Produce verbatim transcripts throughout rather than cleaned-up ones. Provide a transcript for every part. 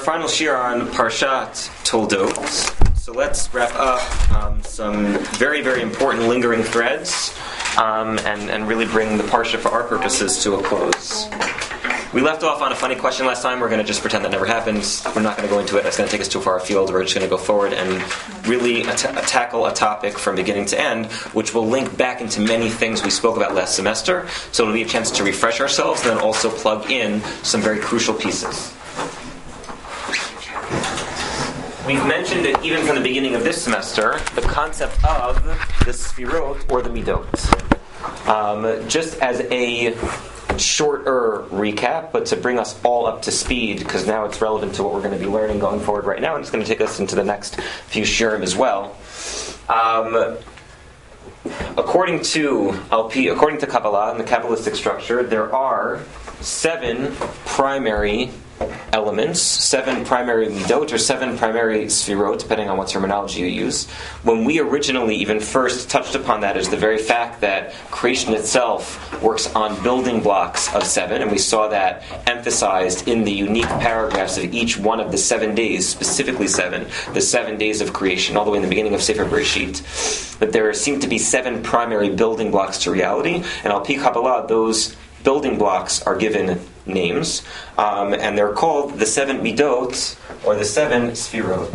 final shir on Parshat Toldot. So let's wrap up um, some very, very important lingering threads um, and, and really bring the Parsha for our purposes to a close. We left off on a funny question last time. We're going to just pretend that never happened. We're not going to go into it. That's going to take us too far afield. We're just going to go forward and really at- tackle a topic from beginning to end, which will link back into many things we spoke about last semester. So it'll be a chance to refresh ourselves and then also plug in some very crucial pieces. We've mentioned it even from the beginning of this semester, the concept of the Sfirot or the Midot. Um, just as a shorter recap, but to bring us all up to speed, because now it's relevant to what we're going to be learning going forward right now, and it's going to take us into the next few shirim as well. Um, according to L P, according to Kabbalah and the Kabbalistic structure, there are seven primary elements, seven primary midot, or seven primary sfirot, depending on what terminology you use. When we originally even first touched upon that as the very fact that creation itself works on building blocks of seven, and we saw that emphasized in the unique paragraphs of each one of the seven days, specifically seven, the seven days of creation, all the way in the beginning of Sefer Bereshit, that there seem to be seven primary building blocks to reality, and al pi Kabbalah, those building blocks are given names, um, and they're called the seven midot, or the seven sfirot.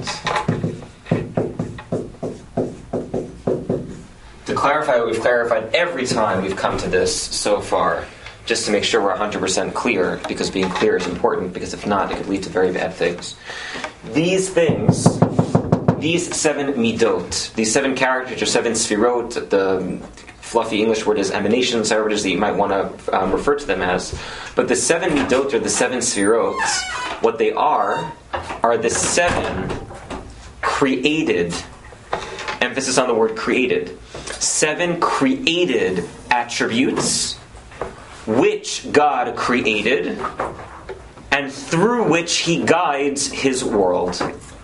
To clarify what we've clarified every time we've come to this so far, just to make sure we're one hundred percent clear, because being clear is important, because if not, it could lead to very bad things. These things, these seven midot, these seven characters, or seven sfirot, the fluffy English word is emanations, however it is that you might want to um, refer to them as. But the seven midot, or the seven sfirot, what they are, are the seven created, emphasis on the word created, seven created attributes which God created and through which He guides His world.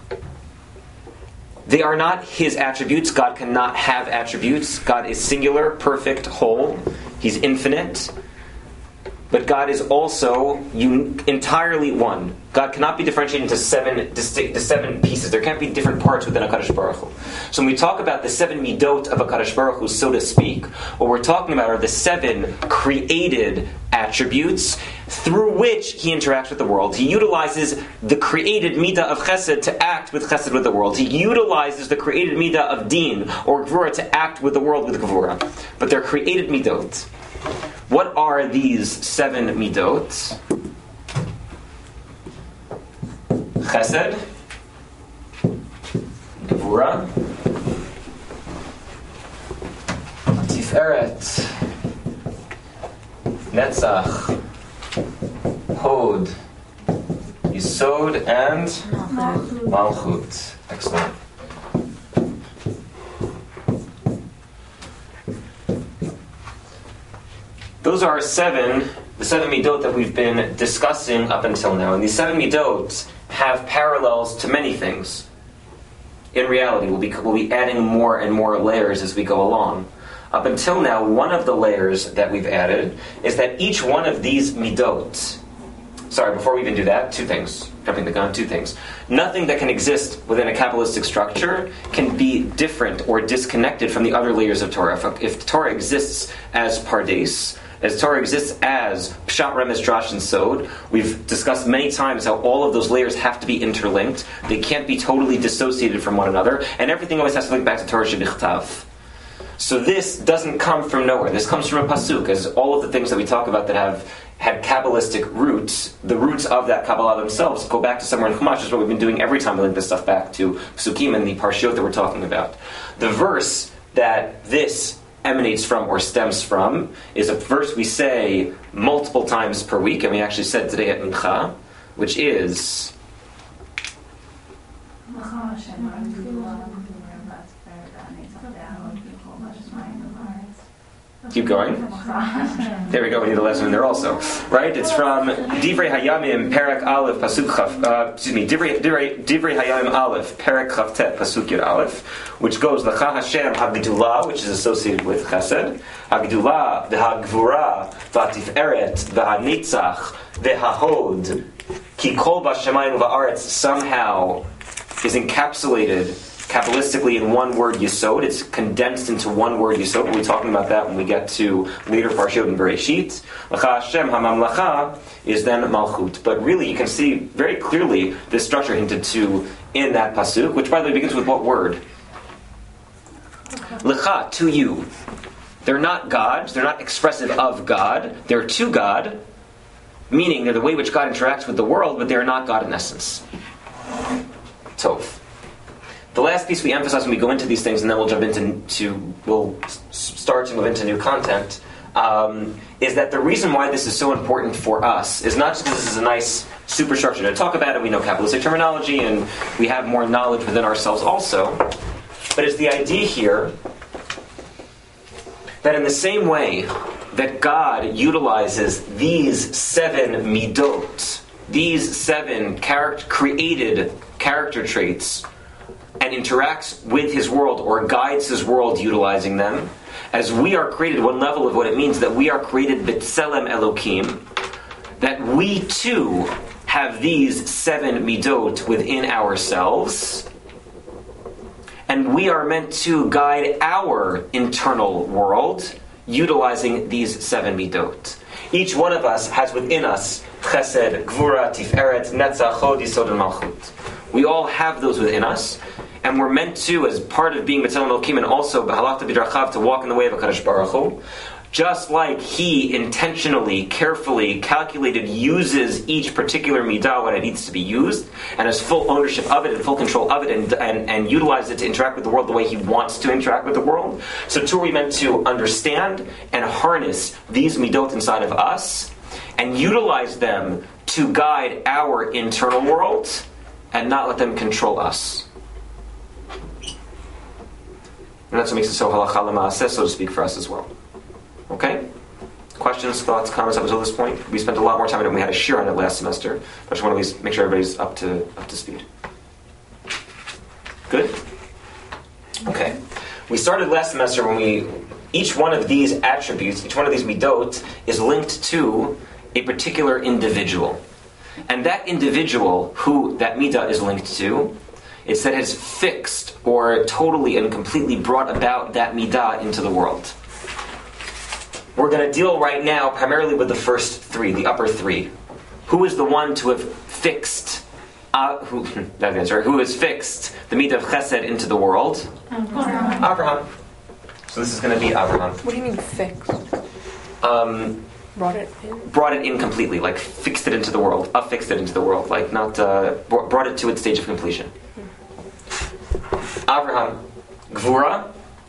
They are not His attributes. God cannot have attributes. God is singular, perfect, whole. He's infinite. But God is also un- entirely one. God cannot be differentiated into seven distinct, seven pieces. There can't be different parts within HaKadosh Baruch Hu. So when we talk about the seven midot of HaKadosh Baruch Hu, so to speak, what we're talking about are the seven created attributes through which He interacts with the world. He utilizes the created midah of chesed to act with chesed with the world. He utilizes the created midah of din, or gvura, to act with the world with gvura. But they're created midot. What are these seven midot? Chesed, Gevura, Tiferet, Netzach, Hod, Yisod, and Malchut. Excellent. Those are seven, the seven midot that we've been discussing up until now. And these seven midot have parallels to many things. In reality, we'll be, we'll be adding more and more layers as we go along. Up until now, one of the layers that we've added is that each one of these midot, sorry, before we even do that, two things. Jumping the gun, two things. Nothing that can exist within a Kabbalistic structure can be different or disconnected from the other layers of Torah. If, if Torah exists as Pardes, as Torah exists as Pshat, Remez, Drash, and Sod, we've discussed many times how all of those layers have to be interlinked. They can't be totally dissociated from one another, and everything always has to link back to Torah Shebichtav. So this doesn't come from nowhere. This comes from a pasuk, as all of the things that we talk about that have had Kabbalistic roots, the roots of that Kabbalah themselves go back to somewhere in Chumash, is what we've been doing every time we link this stuff back to Psukim and the Parshiot that we're talking about. The verse that this emanates from or stems from is a verse we say multiple times per week, and we actually said today at Mincha, which is keep going. There we go. We need a lesson in there also, right? It's from Divrei Hayamim, Perek Aleph, Pasuk Chaf. Uh, excuse me, Divrei Divrei Divrei Hayamim Aleph, Perek Chavtet, Pasuk Yud Aleph, which goes L'cha Hashem Hagdulah, which is associated with Chesed, Hagdulah, the Hagvura, V'Tiferet, the Hanitzach, the Hahod, Ki kol b'shamayim va'aretz somehow is encapsulated Kabbalistically in one word Yesod. It's condensed into one word Yesod. We'll be talking about that when we get to later Parshiot and Bereshit. Lacha Hashem HaMamlacha is then Malchut. But really, you can see very clearly this structure hinted to in that pasuk, which by the way begins with what word? Lecha, to you. They're not gods. They're not expressive of God. They're to God, meaning they're the way which God interacts with the world, but they're not God in essence. Tov. The last piece we emphasize when we go into these things, and then we'll jump into, to, we'll start to move into new content, um, is that the reason why this is so important for us is not just because this is a nice superstructure to talk about, and we know Kabbalistic terminology, and we have more knowledge within ourselves also, but it's the idea here that in the same way that God utilizes these seven midot, these seven character, created character traits, and interacts with his world or guides his world utilizing them, as we are created, one level of what it means that we are created b'tselem Elokim, that we too have these seven midot within ourselves, and we are meant to guide our internal world utilizing these seven midot. Each one of us has within us Chesed, Gvura, Tiferet, Netzach, Chod, Yisod, and Malchut. We all have those within us, and we're meant to, as part of being B'Tselem Elokim, and also B'Halachta B'Drachav, to walk in the way of HaKadosh Baruch Hu. Just like he intentionally, carefully, calculated uses each particular midah when it needs to be used, and has full ownership of it and full control of it, and, and, and utilizes it to interact with the world the way he wants to interact with the world. So too are we meant to understand and harness these midot inside of us, and utilize them to guide our internal world, and not let them control us. And that's what makes it so halacha l'maaseh, so to speak, for us as well. Okay? Questions, thoughts, comments up until this point? We spent a lot more time on it when we had a shir on it last semester. I just want to at least make sure everybody's up to up to speed. Good? Okay. We started last semester when we... Each one of these attributes, each one of these midot, is linked to a particular individual. And that individual who that midah is linked to, it's that has fixed or totally and completely brought about that midah into the world. We're going to deal right now primarily with the first three, the upper three. Who is the one to have fixed, uh, who, that answer, who has fixed the midah of chesed into the world? Abraham. Abraham. So this is going to be Abraham. What do you mean fixed? Um, brought it in? Brought it in completely, like fixed it into the world, affixed it into the world, like not uh, brought it to its stage of completion. Abraham, Gvura.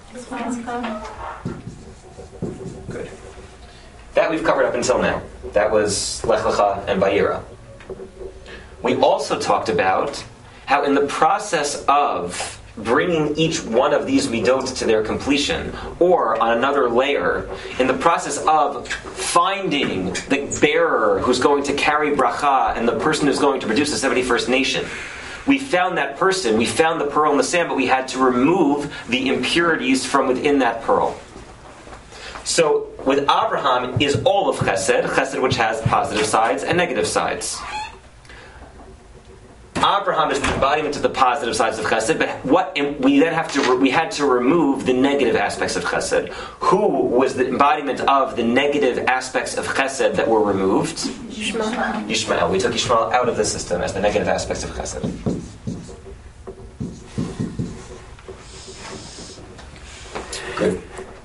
Good. That we've covered up until now. That was Lech Lecha and Vayera. We also talked about how in the process of bringing each one of these midot to their completion, or on another layer, in the process of finding the bearer who's going to carry bracha and the person who's going to produce the seventy-first nation, we found that person, we found the pearl in the sand, but we had to remove the impurities from within that pearl. So, with Abraham is all of chesed, chesed which has positive sides and negative sides. Abraham is the embodiment of the positive sides of chesed, but what we then have to we had to remove the negative aspects of chesed. Who was the embodiment of the negative aspects of chesed that were removed? Yishmael. Yishmael. We took Yishmael out of the system as the negative aspects of chesed. Good.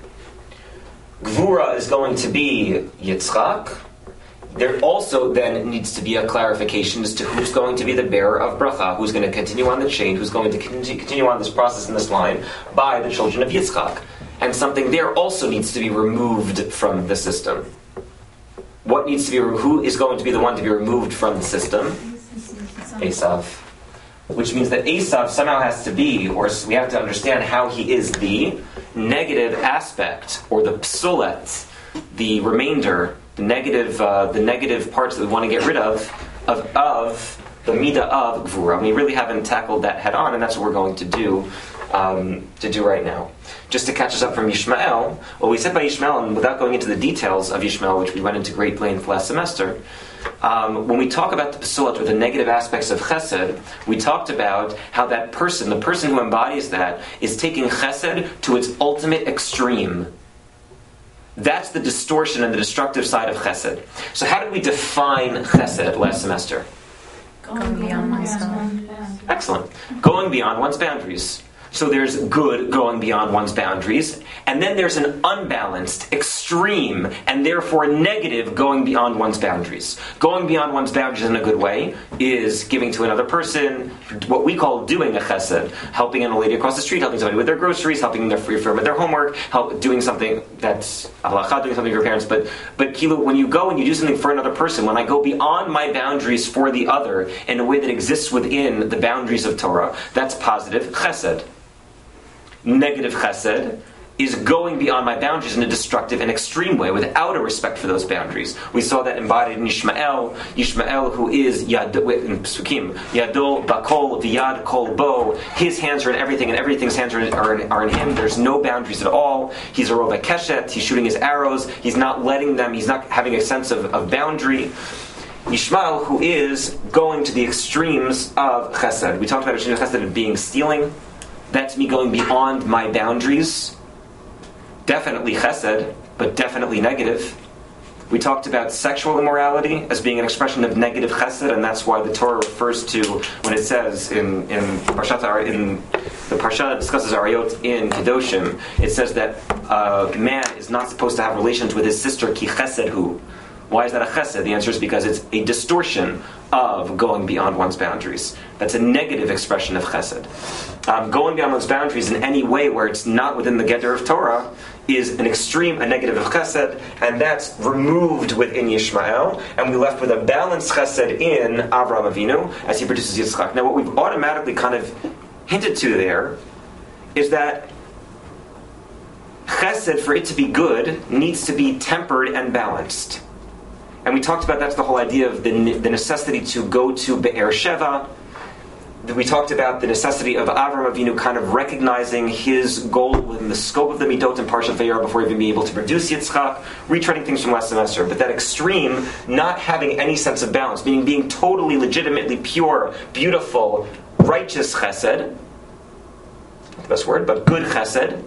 Gvura is going to be Yitzchak. There also then needs to be a clarification as to who's going to be the bearer of bracha, who's going to continue on the chain, who's going to continue on this process in this line by the children of Yitzchak. And something there also needs to be removed from the system. What needs to be, who is going to be the one to be removed from the system? Esav. Which means that Esav somehow has to be, or we have to understand how he is the negative aspect, or the psulet, the remainder, the negative, uh, the negative parts that we want to get rid of, of, of the midah of Gvura. And we really haven't tackled that head on, and that's what we're going to do, um, to do right now. Just to catch us up from Yishmael, what we said by Yishmael, and without going into the details of Yishmael, which we went into great length last semester, Um, when we talk about the pasulat, or the negative aspects of chesed, we talked about how that person, the person who embodies that, is taking chesed to its ultimate extreme. That's the distortion and the destructive side of chesed. So how did we define chesed last semester? Going beyond myself. Excellent. Going beyond one's boundaries. So there's good going beyond one's boundaries, and then there's an unbalanced, extreme, and therefore negative going beyond one's boundaries. Going beyond one's boundaries in a good way is giving to another person, what we call doing a chesed, helping a lady across the street, helping somebody with their groceries, helping them with their homework, help doing something that's halacha, doing something for your parents. But but kilu, when you go and you do something for another person, when I go beyond my boundaries for the other in a way that exists within the boundaries of Torah, that's positive chesed. Negative chesed is going beyond my boundaries in a destructive and extreme way without a respect for those boundaries. We saw that embodied in Yishmael, Yishmael who is Yad, in Psukim, Yadol Bakol V'Yad Kol Bo. His hands are in everything, and everything's hands are in, are, in, are in him. There's no boundaries at all. He's a Rova Keshet. He's shooting his arrows. He's not letting them. He's not having a sense of, of boundary. Yishmael, who is going to the extremes of chesed. We talked about extremes of chesed being stealing. That's me going beyond my boundaries. Definitely chesed, but definitely negative. We talked about sexual immorality as being an expression of negative chesed, and that's why the Torah refers to, when it says in in Parshat Ar- in the Parsha that discusses Arayot in Kedoshim, it says that a man is not supposed to have relations with his sister ki chesed hu. Why is that a chesed? The answer is because it's a distortion of going beyond one's boundaries. That's a negative expression of chesed. Um, going beyond one's boundaries in any way where it's not within the Geder of Torah is an extreme, a negative of chesed, and that's removed within Yishmael, and we left with a balanced chesed in Avraham Avinu as he produces Yitzchak. Now what we've automatically kind of hinted to there is that chesed, for it to be good, needs to be tempered and balanced. And we talked about that's the whole idea of the, the necessity to go to Be'er Sheva. We talked about the necessity of Avram Avinu kind of recognizing his goal within the scope of the Midot and Parshat Vayera before even being able to produce Yitzchak, retreading things from last semester. But that extreme, not having any sense of balance, meaning being totally, legitimately pure, beautiful, righteous chesed, not the best word, but good chesed,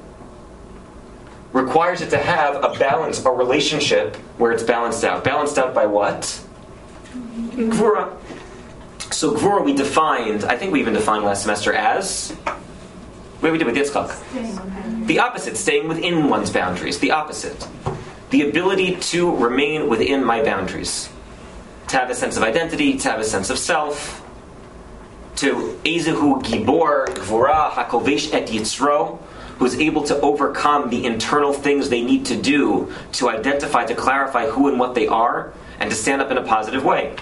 requires it to have a balance, a relationship where it's balanced out. Balanced out by what? Gvura. So Gvura we defined, I think we even defined last semester as, what did we do with Yitzchak? The opposite, staying within one's boundaries. The opposite. The ability to remain within my boundaries. To have a sense of identity, to have a sense of self. To Ezehu Gibor, Gvura, Hakovesh et Yitzro, who's able to overcome the internal things they need to do to identify, to clarify who and what they are, and to stand up in a positive way.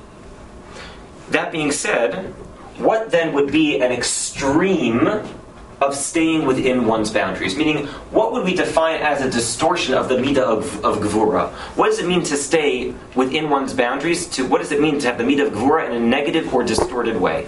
That being said, what then would be an extreme of staying within one's boundaries? Meaning, what would we define as a distortion of the midah of, of Gvura? What does it mean to stay within one's boundaries? To what does it mean to have the midah of Gvura in a negative or distorted way?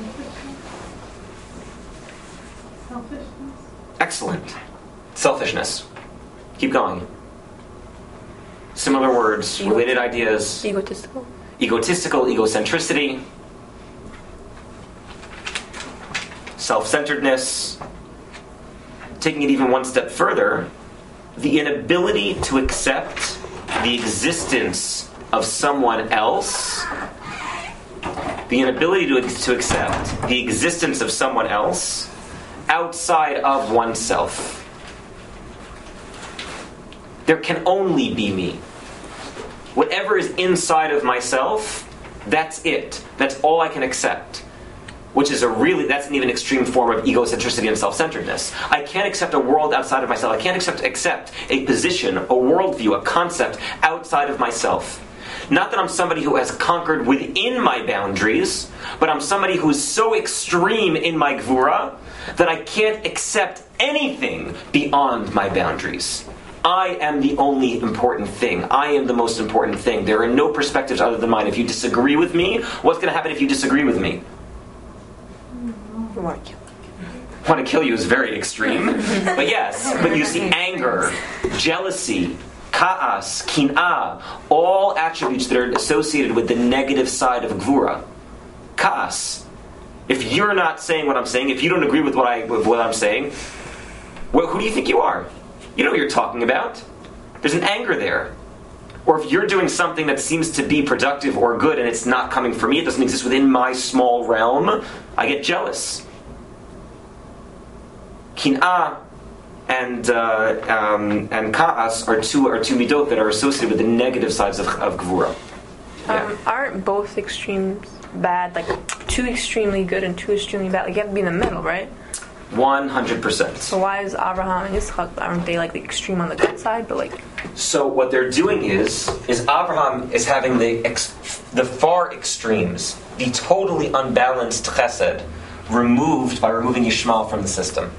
Excellent. Selfishness. Keep going. Similar words, Ego- related ideas. Egotistical. Egotistical, egocentricity. Self-centeredness. Taking it even one step further, the inability to accept the existence of someone else. The inability to, to accept the existence of someone else outside of oneself. There can only be me. Whatever is inside of myself, that's it. That's all I can accept. Which is a really, that's an even extreme form of egocentricity and self-centeredness. I can't accept a world outside of myself. I can't accept, accept a position, a worldview, a concept outside of myself. Not that I'm somebody who has conquered within my boundaries, but I'm somebody who is so extreme in my gvura that I can't accept anything beyond my boundaries. I am the only important thing. I am the most important thing. There are no perspectives other than mine. If you disagree with me, what's going to happen if you disagree with me? Want to kill. Want to kill you is very extreme. But yes, but you see anger, jealousy, Ka'as, kin'ah, all attributes that are associated with the negative side of gvura. Ka'as. If you're not saying what I'm saying, if you don't agree with what I with what I'm saying, well, who do you think you are? You know what you're talking about. There's an anger there. Or if you're doing something that seems to be productive or good and it's not coming from me, it doesn't exist within my small realm, I get jealous. Kin'ah and uh, um, and ka'as are two are two midot that are associated with the negative sides of, of gvura. Yeah. Um, aren't both extremes bad? Like too extremely good and too extremely bad. Like you have to be in the middle, right? One hundred percent. So why is Abraham and Yitzchak, aren't they like the extreme on the good side? But like, so what they're doing is is Abraham is having the ex, the far extremes, the totally unbalanced chesed, removed by removing Yishmael from the system.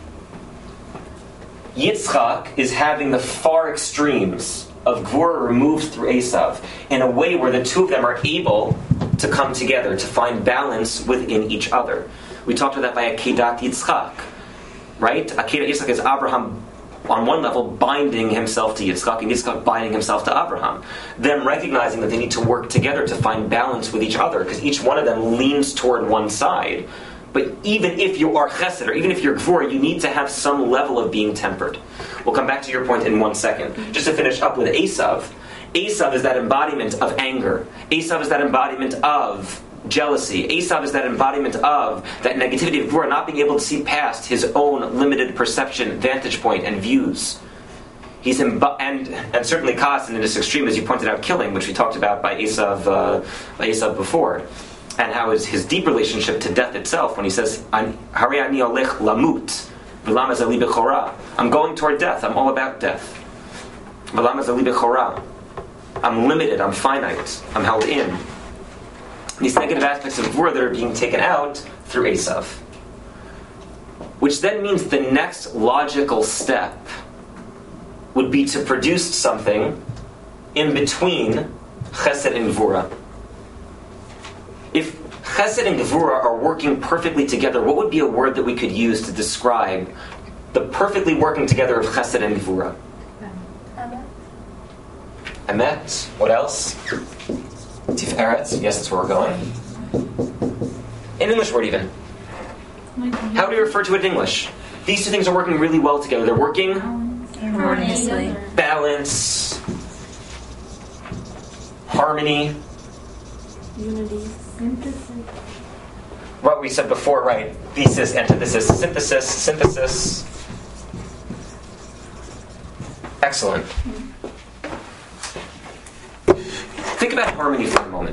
Yitzchak is having the far extremes of Gvura removed through Esav in a way where the two of them are able to come together, to find balance within each other. We talked about that by Akedat Yitzchak, right? Akedat Yitzchak is Abraham on one level binding himself to Yitzchak and Yitzchak binding himself to Abraham. Them recognizing that they need to work together to find balance with each other because each one of them leans toward one side. But even if you are chesed, or even if you're gvura, you need to have some level of being tempered. We'll come back to your point in one second. Just to finish up with Esav. Esav is that embodiment of anger. Esav is that embodiment of jealousy. Esav is that embodiment of that negativity of gvura, not being able to see past his own limited perception, vantage point, and views. He's imbo- and and certainly Ka'as in this extreme, as you pointed out, killing, which we talked about by Esav, uh, by Esav before. And how is his deep relationship to death itself when he says, Hari ani olech lamut, v'lama zali bechora. I'm going toward death, I'm all about death. V'lama zali bechora. I'm limited, I'm finite, I'm held in. These negative aspects of gvura that are being taken out through Esav. Which then means the next logical step would be to produce something in between chesed and gvura. If chesed and gevura are working perfectly together, what would be a word that we could use to describe the perfectly working together of chesed and gevura? Emet. Emet. What else? Tiferet. Yes, that's where we're going. In English word even. How do we refer to it in English? These two things are working really well together. They're working Harmoniously. balance, harmony. Unity. Synthesis. What we said before, right? Thesis, antithesis, synthesis, synthesis. Excellent. Think about harmony for a moment.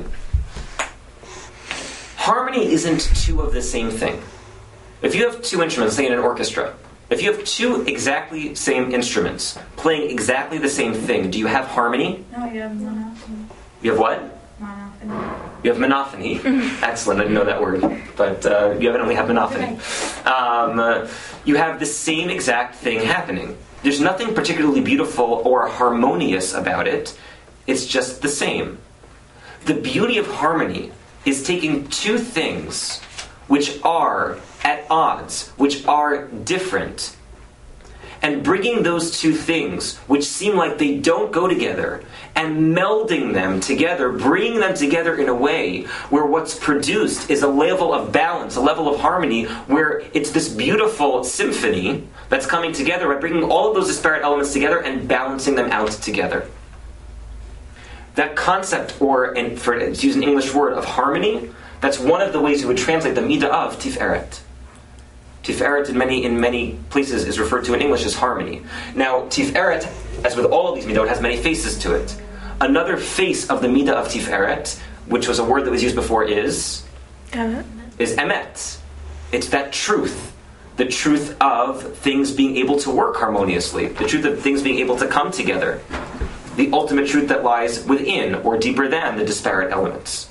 Harmony isn't two of the same thing. If you have two instruments, say in an orchestra, if you have two exactly same instruments playing exactly the same thing, do you have harmony? No, you have monophony. You have what? Monophony. You have monophony. Excellent, I didn't know that word. But uh, you evidently have monophony. Um, uh, you have the same exact thing happening. There's nothing particularly beautiful or harmonious about it. It's just the same. The beauty of harmony is taking two things which are at odds, which are different, and bringing those two things, which seem like they don't go together, and melding them together, bringing them together in a way where what's produced is a level of balance, a level of harmony, where it's this beautiful symphony that's coming together by bringing all of those disparate elements together and balancing them out together. That concept, or in, for, to use an English word, of harmony, that's one of the ways you would translate the midah of tiferet. Tiferet in many in many places is referred to in English as harmony. Now, tiferet, as with all of these midot, has many faces to it. Another face of the midah of tiferet, which was a word that was used before, is Emet. is emet. It's that truth, the truth of things being able to work harmoniously, the truth of things being able to come together, the ultimate truth that lies within or deeper than the disparate elements.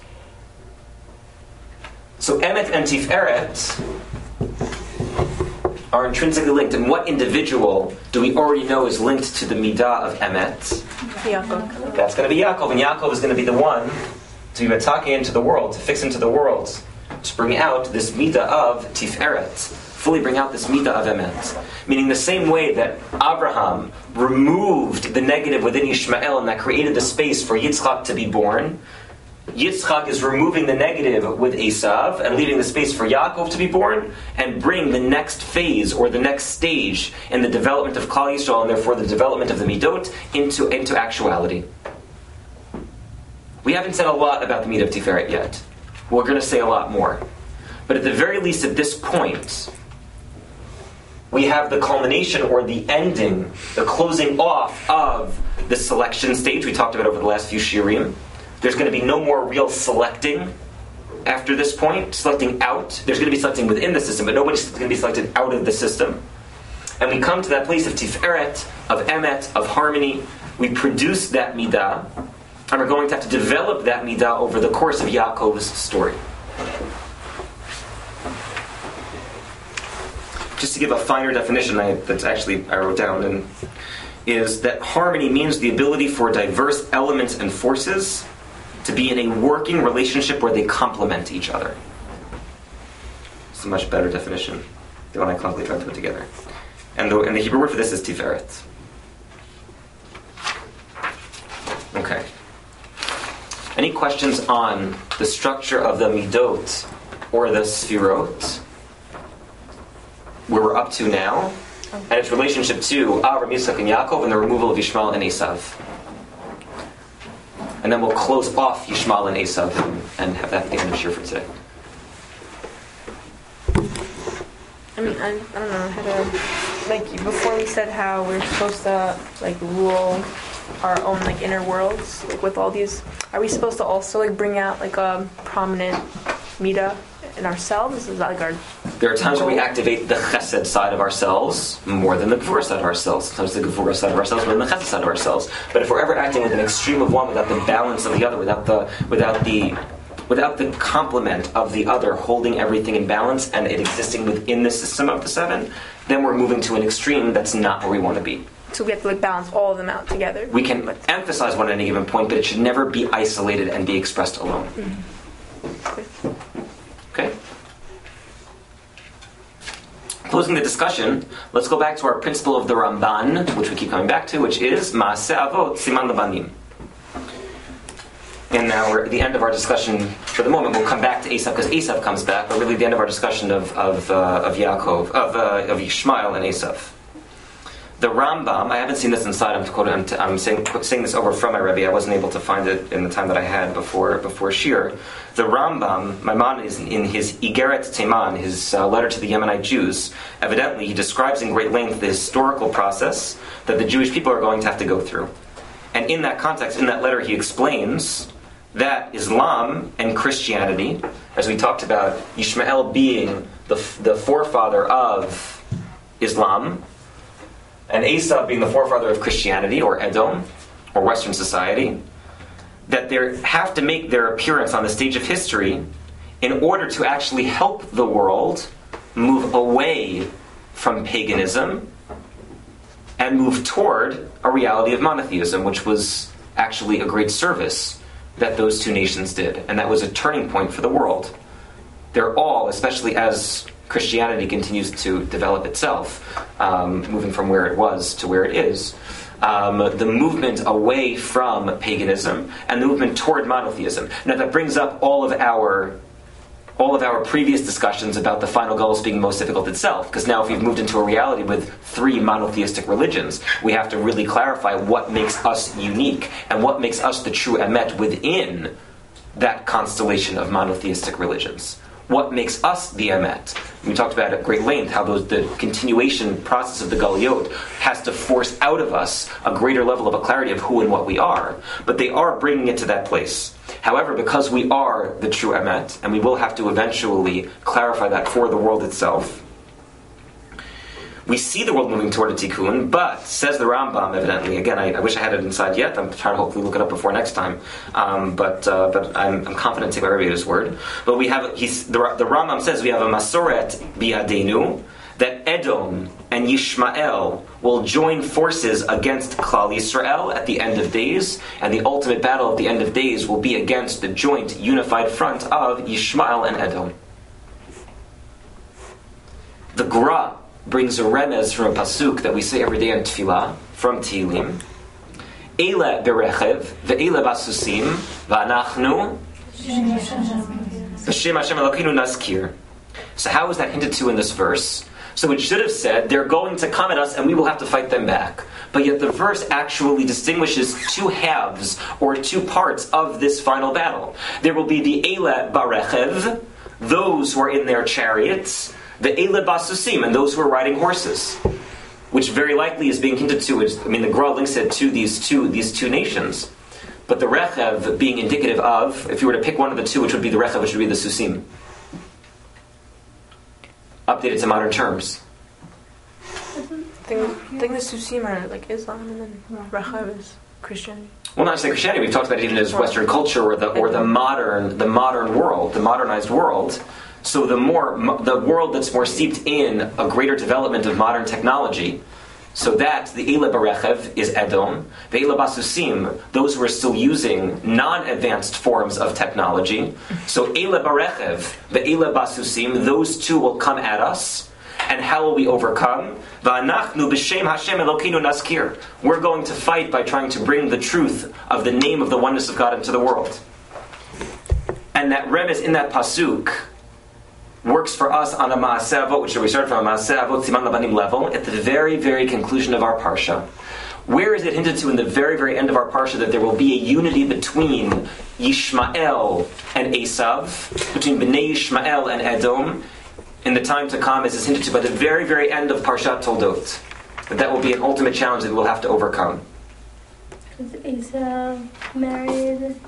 So emet and tiferet are intrinsically linked. And what individual do we already know is linked to the midah of emet? Yaakov. That's going to be Yaakov, and Yaakov is going to be the one to be attacking into the world, to fix into the world, to bring out this midah of tiferet. fully bring out this midah of emet. Meaning the same way that Abraham removed the negative within Ishmael and that created the space for Yitzchak to be born, Yitzchak is removing the negative with Esav and leaving the space for Yaakov to be born and bring the next phase or the next stage in the development of Klal Yisrael and therefore the development of the Midot into, into actuality. We haven't said a lot about the Midah of Tiferet yet. We're going to say a lot more. But at the very least at this point, we have the culmination or the ending, the closing off of the selection stage we talked about over the last few shiurim. There's going to be no more real selecting after this point, selecting out. There's going to be selecting within the system, but nobody's going to be selected out of the system. And we come to that place of tiferet, of emet, of harmony. We produce that midah, and we're going to have to develop that midah over the course of Yaakov's story. Just to give a finer definition I, that's actually I wrote down, and is that harmony means the ability for diverse elements and forces to be in a working relationship where they complement each other. It's a much better definition than what I clumsily tried to put together. And the, and the Hebrew word for this is tiferet. Okay. Any questions on the structure of the midot or the sfirot, where we're up to now, and its relationship to Avram, Yitzchak, and Yaakov, and the removal of Yishmael and Esav? And then we'll close off Yishmael and Esav and have that at the end of Shir for today. I mean, I, I don't know how to, like, before we said how we're supposed to, like, rule our own, like, inner worlds, like, with all these, are we supposed to also, like, bring out, like, a prominent midah in ourselves? Is that, like, our... There are times where we activate the chesed side of ourselves more than the gevurah side of ourselves. Sometimes the gevurah side of ourselves more than the chesed side of ourselves. But if we're ever acting with an extreme of one without the balance of the other, without the without the without the complement of the other holding everything in balance and it existing within the system of the seven, then we're moving to an extreme that's not where we want to be. So we have to, like, balance all of them out together. We can emphasize one at any given point, but it should never be isolated and be expressed alone. Mm-hmm. Okay? Closing the discussion, let's go back to our principle of the Ramban, which we keep coming back to, which is Maaseh Avot Siman Lebanim. And now we're at the end of our discussion. For the moment, we'll come back to Esav because Esav comes back, but really the end of our discussion of of, uh, of Yaakov, of uh, of Yishmael and Esav. The Rambam, I haven't seen this inside. I'm quoting. I'm, t- I'm saying, saying this over from my Rebbe. I wasn't able to find it in the time that I had before before Shir. The Rambam, Maimon, is in his Igeret Teiman, his uh, letter to the Yemenite Jews. Evidently, he describes in great length the historical process that the Jewish people are going to have to go through. And in that context, in that letter, he explains that Islam and Christianity, as we talked about, Yishmael being the the forefather of Islam, and Esav being the forefather of Christianity, or Edom, or Western society, that they have to make their appearance on the stage of history in order to actually help the world move away from paganism and move toward a reality of monotheism, which was actually a great service that those two nations did. And that was a turning point for the world. They're all, especially as Christianity continues to develop itself, um, moving from where it was to where it is, um, the movement away from paganism and the movement toward monotheism. Now that brings up all of our all of our previous discussions about the final goals being most difficult itself, because now if we've moved into a reality with three monotheistic religions, we have to really clarify what makes us unique and what makes us the true emet within that constellation of monotheistic religions. What makes us the emet? We talked about at great length how those, the continuation process of the Galiyot has to force out of us a greater level of a clarity of who and what we are. But they are bringing it to that place. However, because we are the true emet, and we will have to eventually clarify that for the world itself, we see the world moving toward a tikkun, but, says the Rambam, evidently, again, I, I wish I had it inside yet, I'm trying to hopefully look it up before next time, um, but uh, but I'm, I'm confident to take my Rebbe's word. But we have, he's, the, the Rambam says we have a Masoret bi'adenu, that Edom and Yishmael will join forces against Klal Yisrael at the end of days, and the ultimate battle at the end of days will be against the joint, unified front of Yishmael and Edom. The Gra brings a remez from a pasuk that we say every day in Tefillah, from Tehillim. Eile berechev, ve'eile basusim, va'anachnu, v'shem Hashem Elokeinu naskir. So how is that hinted to in this verse? So it should have said, they're going to come at us and we will have to fight them back. But yet the verse actually distinguishes two halves, or two parts of this final battle. There will be the Eile barechev, those who are in their chariots, the Eile basusim, and those who are riding horses. Which very likely is being hinted to, is, I mean the Gra links it to these two, these two nations. But the Rechev being indicative of, if you were to pick one of the two, which would be the Rechev, which would be the Susim. Updated to modern terms. I think, I think the Susim are like Islam, and then Rechev is Christianity. Well, not necessarily Christianity. We've talked about it even as Western culture, or the or the modern the modern world, the modernized world. So the more the world that's more steeped in a greater development of modern technology. So that the Eile Barechev is Edom, the Eile Basusim, those who are still using non-advanced forms of technology. So Eile Barechev, the Eile Basusim, those two will come at us. And how will we overcome? Va'anachnu b'shem Hashem Elokeinu naskir. We're going to fight by trying to bring the truth of the name of the oneness of God into the world. And that remez in that pasuk works for us on a Maaseh Avot, which we started from a Maaseh Avot Siman Labanim level, at the very, very conclusion of our Parsha. Where is it hinted to in the very, very end of our Parsha that there will be a unity between Yishmael and Esav, between Bnei Yishmael and Edom, in the time to come, as is hinted to by the very, very end of Parshat Toldot? That that will be an ultimate challenge that we'll have to overcome. Is Esav married?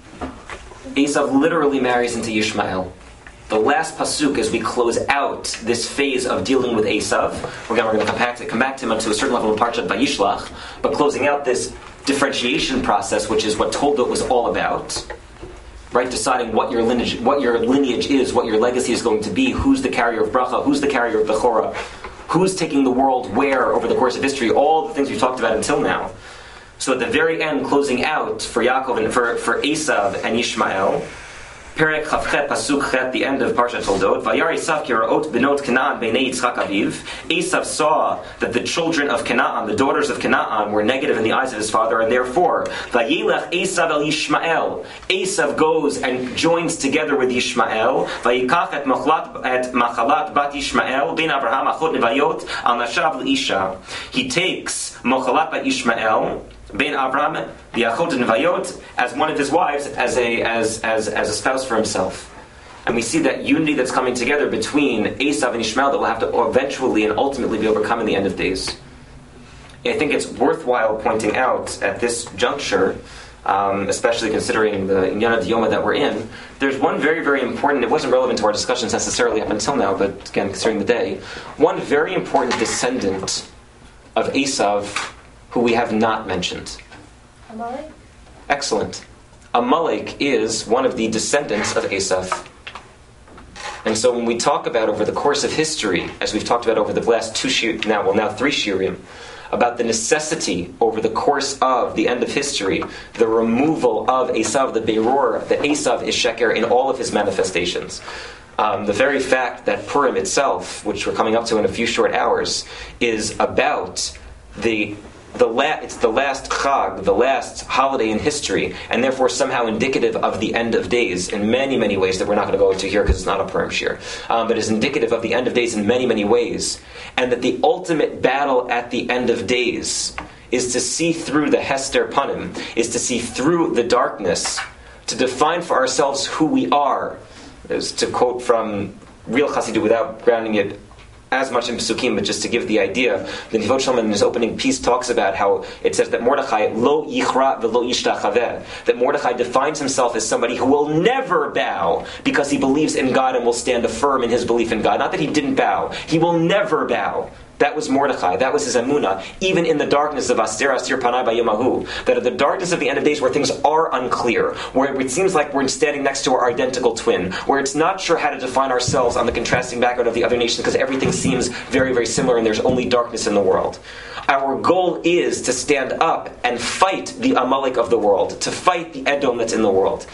Esav literally marries into Yishmael. The last pasuk, as we close out this phase of dealing with Esav, we're going to come back to, come back to him to a certain level in Parshat Vayishlach, but closing out this differentiation process, which is what Toldot was all about, right? Deciding what your lineage, what your lineage is, what your legacy is going to be, who's the carrier of bracha, who's the carrier of bechora, who's taking the world where over the course of history, all the things we've talked about until now. So at the very end, closing out for Yaakov and for, for Esav and Yishmael, Perek Chavchet Pasuk Chet, the end of Parshat Toldot. Vayar Esav Kiraot Benot Canaan Beinei Yitzchak Aviv. Esav saw that the children of Canaan, the daughters of Canaan, were negative in the eyes of his father, and therefore Vayilech Esav El Yishmael. Esav goes and joins together with Yishmael. Vayikach et Machalat et Machalat Bat Yishmael Ben Abraham Achot Nevayot Al Nashav L'Isha. He takes Machalat Bat Yishmael Ben Abraham, the Achot Nevayot, as one of his wives, as a as as as a spouse for himself. And we see that unity that's coming together between Esav and Ishmael that will have to eventually and ultimately be overcome in the end of days. I think it's worthwhile pointing out at this juncture, um, especially considering the Inyana Diyoma that we're in, there's one very, very important, it wasn't relevant to our discussions necessarily up until now, but again, considering the day, one very important descendant of Esav who we have not mentioned. Amalek? Excellent. Amalek is one of the descendants of Esav. And so when we talk about over the course of history, as we've talked about over the last two shir, now well now three shirim, about the necessity over the course of the end of history, the removal of Esav, the Beirur, the Esav is Sheker in all of his manifestations. Um, the very fact that Purim itself, which we're coming up to in a few short hours, is about the The la- it's the last Chag, the last holiday in history, and therefore somehow indicative of the end of days in many, many ways that we're not going to go into here because it's not a Purim shir. Um, but is indicative of the end of days in many, many ways. And that the ultimate battle at the end of days is to see through the Hester Panim, is to see through the darkness, to define for ourselves who we are. As to quote from real Chassidut without grounding it as much in Pesukim, but just to give the idea, the Nivot Shalom in his opening piece talks about how it says that Mordechai lo yichra v'lo yishtachaveh, that Mordechai defines himself as somebody who will never bow because he believes in God and will stand firm in his belief in God. Not that he didn't bow, he will never bow. That was Mordechai. That was his emunah. Even in the darkness of Aster Astir Panai Bayomahu, that at the darkness of the end of days, where things are unclear, where it seems like we're standing next to our identical twin, where it's not sure how to define ourselves on the contrasting background of the other nations because everything seems very, very similar and there's only darkness in the world. Our goal is to stand up and fight the Amalek of the world, to fight the Edom that's in the world.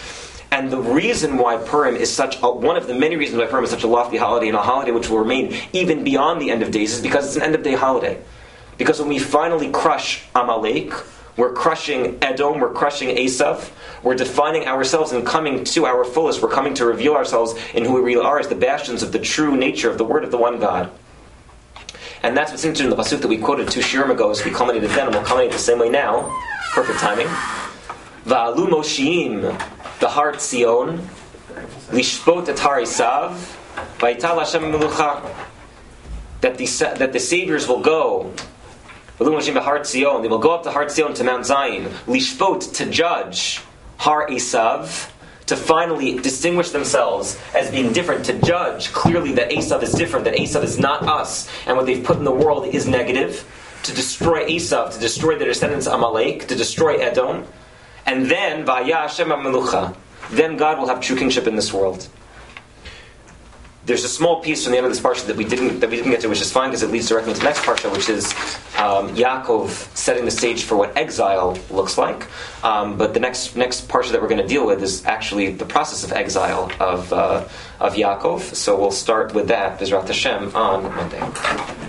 And the reason why Purim is such a, one of the many reasons why Purim is such a lofty holiday, and a holiday which will remain even beyond the end of days, is because it's an end of day holiday. Because when we finally crush Amalek, we're crushing Edom, we're crushing Esav, we're defining ourselves and coming to our fullest. We're coming to reveal ourselves in who we really are as the bastions of the true nature of the Word of the one God. And that's what's interesting in the pasuk that we quoted two shirim ago, as we culminated then, and we'll culminate the same way now. Perfect timing. Va'alu Moshiim, the heart Sion, lishpot et har Esav, va'yital Hashem melucha. That the that the saviors will go. Va'alu Moshiim b'har Sion, they will go up to Har Sion, to Mount Zion, lishpot, to judge Har Esav, to finally distinguish themselves as being different, to judge clearly that Esav is different, that Esav is not us, and what they've put in the world is negative, to destroy Esav, to destroy the descendants of Amalek, to destroy Edom, and then Va'ya Hashem HaMelucha, then God will have true kingship in this world. There's a small piece from the end of this parsha that we didn't that we didn't get to, which is fine because it leads directly to the next parsha, which is um, Yaakov setting the stage for what exile looks like. Um, but the next next parsha that we're going to deal with is actually the process of exile of uh, of Yaakov. So we'll start with that, B'ezrat Hashem, on Monday.